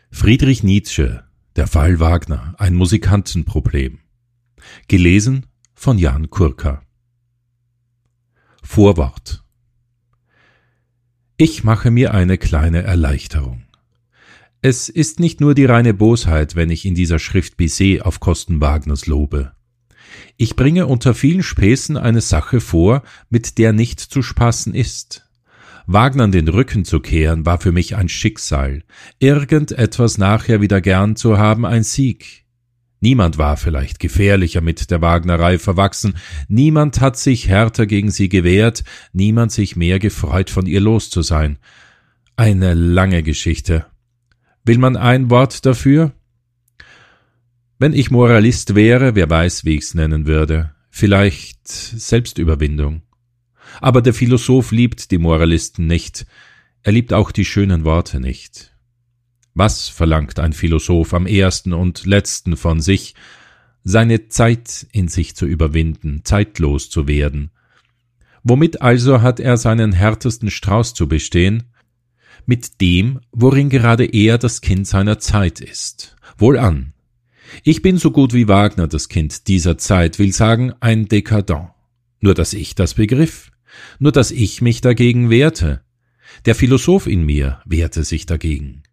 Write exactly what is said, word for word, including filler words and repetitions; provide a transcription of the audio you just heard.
Friedrich Nietzsche, Der Fall Wagner, ein Musikantenproblem. Gelesen von Jan Kurka. Vorwort. Ich mache mir eine kleine Erleichterung. Es ist nicht nur die reine Bosheit, wenn ich in dieser Schrift Bizet auf Kosten Wagners lobe. Ich bringe unter vielen Späßen eine Sache vor, mit der nicht zu spaßen ist. Wagnern den Rücken zu kehren, war für mich ein Schicksal, irgendetwas nachher wieder gern zu haben, ein Sieg. Niemand war vielleicht gefährlicher mit der Wagnerei verwachsen, niemand hat sich härter gegen sie gewehrt, niemand sich mehr gefreut, von ihr los zu sein. Eine lange Geschichte. Will man ein Wort dafür? Wenn ich Moralist wäre, wer weiß, wie ich's nennen würde. Vielleicht Selbstüberwindung. Aber der Philosoph liebt die Moralisten nicht. Er liebt auch die schönen Worte nicht. Was verlangt ein Philosoph am ersten und letzten von sich? Seine Zeit in sich zu überwinden, zeitlos zu werden. Womit also hat er seinen härtesten Strauß zu bestehen? Mit dem, worin gerade er das Kind seiner Zeit ist. Wohlan. Ich bin so gut wie Wagner das Kind dieser Zeit, will sagen, ein Dekadent. Nur dass ich das begriff. Nur dass ich mich dagegen wehrte. Der Philosoph in mir wehrte sich dagegen.